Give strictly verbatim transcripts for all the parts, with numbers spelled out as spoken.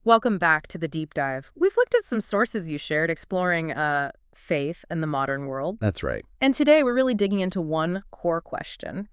Welcome back to the deep dive. We've looked at some sources you shared exploring uh, faith and the modern world. That's right. And today we're really digging into one core question.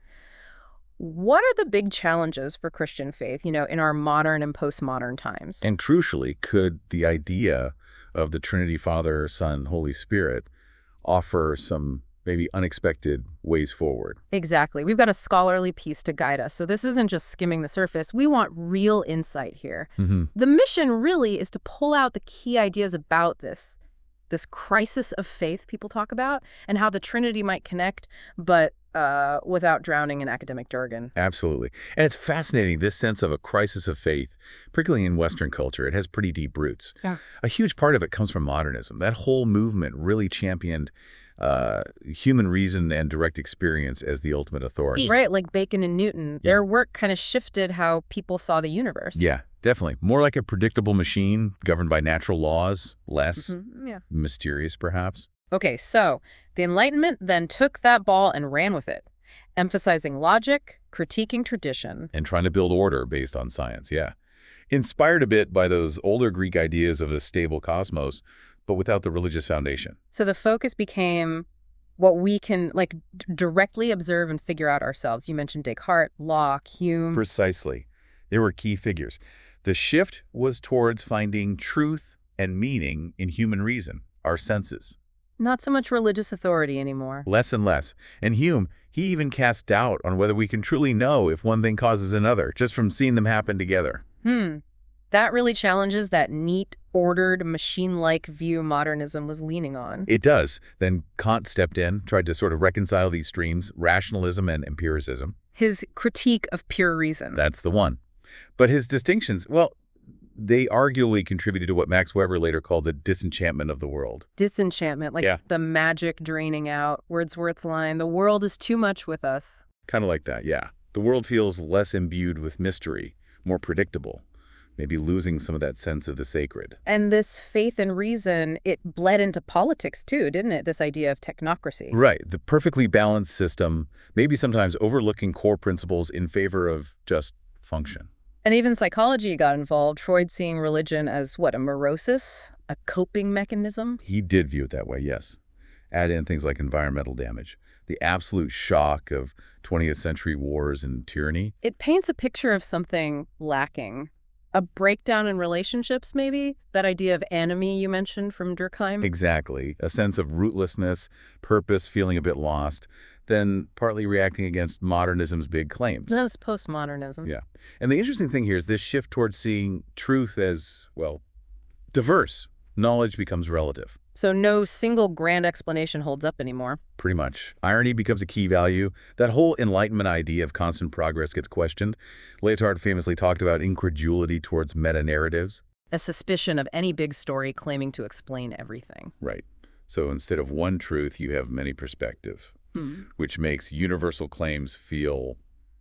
What are the big challenges for Christian faith, you know, in our modern and postmodern times? And crucially, could the idea of the Trinity, Father, Son, Holy Spirit offer some maybe unexpected ways forward? Exactly. We've got a scholarly piece to guide us. So this isn't just skimming the surface. We want real insight here. Mm-hmm. The mission really is to pull out the key ideas about this, this crisis of faith people talk about, and how the Trinity might connect, but uh, without drowning in academic jargon. Absolutely. And it's fascinating, this sense of a crisis of faith, particularly in Western culture. It has pretty deep roots. Yeah. A huge part of it comes from modernism. That whole movement really championed uh, human reason and direct experience as the ultimate authority. Right, like Bacon and Newton. Yeah. Their work kind of shifted how people saw the universe. Yeah, definitely. More like a predictable machine governed by natural laws, less Mhm, yeah. mysterious, perhaps. Okay, so the Enlightenment then took that ball and ran with it, emphasizing logic, critiquing tradition. And trying to build order based on science, yeah. Inspired a bit by those older Greek ideas of a stable cosmos, but without the religious foundation. So the focus became what we can, like, d directly observe and figure out ourselves. You mentioned Descartes, Locke, Hume. Precisely. They were key figures. The shift was towards finding truth and meaning in human reason, our senses. Not so much religious authority anymore. Less and less. And Hume, he even cast doubt on whether we can truly know if one thing causes another, just from seeing them happen together. Hmm. That really challenges that neat, ordered, machine-like view modernism was leaning on. It does. Then Kant stepped in, tried to sort of reconcile these streams, rationalism and empiricism. His critique of pure reason. That's the one. But his distinctions, well, they arguably contributed to what Max Weber later called the disenchantment of the world. Disenchantment, like Yeah. the magic draining out. Wordsworth's line, the world is too much with us. Kind of like that, yeah. The world feels less imbued with mystery, more predictable, maybe losing some of that sense of the sacred. And this faith and reason, it bled into politics too, didn't it? This idea of technocracy. Right. The perfectly balanced system, maybe sometimes overlooking core principles in favor of just function. And even psychology got involved, Freud seeing religion as, what, a neurosis? A coping mechanism? He did view it that way, yes. Add in things like environmental damage, the absolute shock of twentieth century wars and tyranny. It paints a picture of something lacking. A breakdown in relationships, maybe? That idea of enemy you mentioned from Durkheim? Exactly. A sense of rootlessness, purpose, feeling a bit lost, then partly reacting against modernism's big claims. That's postmodernism. Yeah. And the interesting thing here is this shift towards seeing truth as, well, diverse. Knowledge becomes relative. So no single grand explanation holds up anymore. Pretty much. Irony becomes a key value. That whole Enlightenment idea of constant progress gets questioned. Lyotard famously talked about incredulity towards meta-narratives. A suspicion of any big story claiming to explain everything. Right. So instead of one truth, you have many perspectives, Hmm. which makes universal claims feel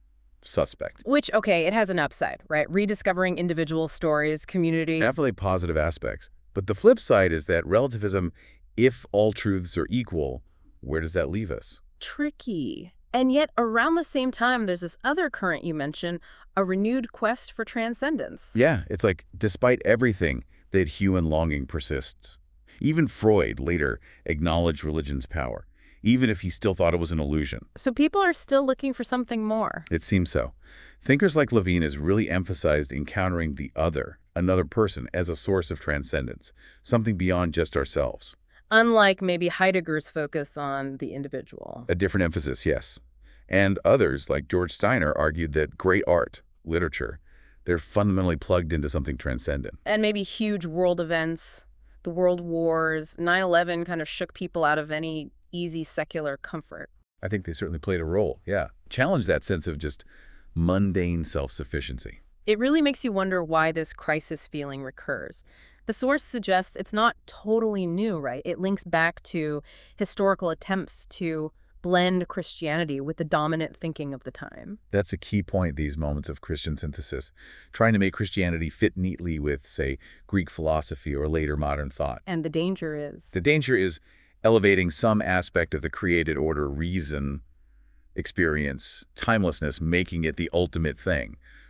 suspect. Which, okay, it has an upside, right? Rediscovering individual stories, community. Definitely positive aspects. But the flip side is that relativism, if all truths are equal, where does that leave us? Tricky. And yet, around the same time, there's this other current you mentioned, a renewed quest for transcendence. Yeah, it's like, despite everything, that human longing persists. Even Freud later acknowledged religion's power, even if he still thought it was an illusion. So people are still looking for something more. It seems so. Thinkers like Levine has really emphasized encountering the other, another person, as a source of transcendence, something beyond just ourselves. Unlike maybe Heidegger's focus on the individual. A different emphasis, yes. And others, like George Steiner, argued that great art, literature, they're fundamentally plugged into something transcendent. And maybe huge world events, the world wars, nine eleven kind of shook people out of any easy secular comfort. I think they certainly played a role, yeah. Challenge that sense of just mundane self-sufficiency. It really makes you wonder why this crisis feeling recurs. The source suggests it's not totally new, right? It links back to historical attempts to blend Christianity with the dominant thinking of the time. That's a key point, these moments of Christian synthesis, trying to make Christianity fit neatly with, say, Greek philosophy or later modern thought. And the danger is... The danger is elevating some aspect of the created order, reason, experience, timelessness, making it the ultimate thing,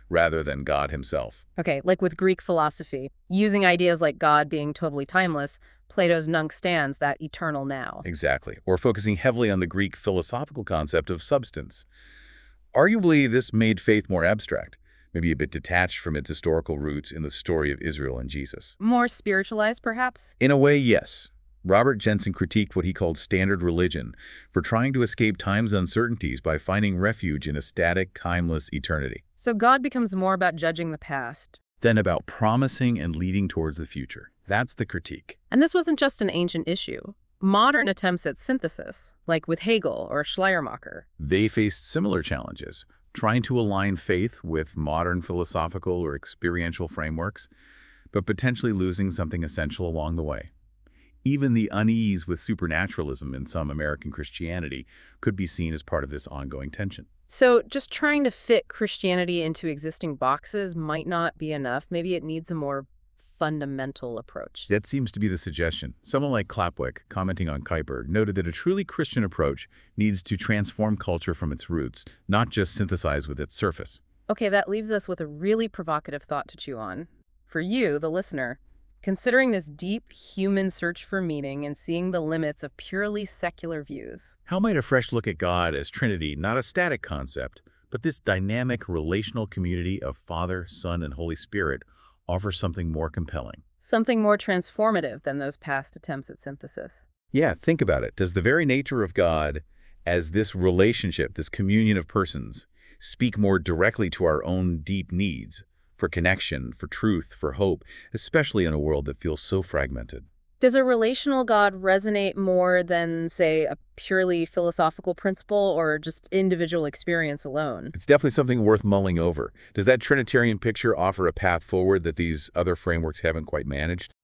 rather than God himself. Okay, like with Greek philosophy, using ideas like God being totally timeless, Plato's Nunc Stans, that eternal now. Exactly. Or focusing heavily on the Greek philosophical concept of substance. Arguably, this made faith more abstract, maybe a bit detached from its historical roots in the story of Israel and Jesus. More spiritualized, perhaps? In a way, yes. Robert Jensen critiqued what he called standard religion for trying to escape time's uncertainties by finding refuge in a static, timeless eternity. So God becomes more about judging the past. Then about promising and leading towards the future. That's the critique. And this wasn't just an ancient issue. Modern attempts at synthesis, like with Hegel or Schleiermacher. They faced similar challenges, trying to align faith with modern philosophical or experiential frameworks, but potentially losing something essential along the way. Even the unease with supernaturalism in some American Christianity could be seen as part of this ongoing tension. So just trying to fit Christianity into existing boxes might not be enough. Maybe it needs a more fundamental approach. That seems to be the suggestion. Someone like Klapwick, commenting on Kuyper, noted that a truly Christian approach needs to transform culture from its roots, not just synthesize with its surface. Okay, that leaves us with a really provocative thought to chew on. For you, the listener, considering this deep human search for meaning and seeing the limits of purely secular views. How might a fresh look at God as Trinity, not a static concept, but this dynamic relational community of Father, Son, and Holy Spirit, offer something more compelling? Something more transformative than those past attempts at synthesis. Yeah, think about it. Does the very nature of God as this relationship, this communion of persons, speak more directly to our own deep needs for connection, for truth, for hope, especially in a world that feels so fragmented? Does a relational God resonate more than, say, a purely philosophical principle or just individual experience alone? It's definitely something worth mulling over. Does that Trinitarian picture offer a path forward that these other frameworks haven't quite managed?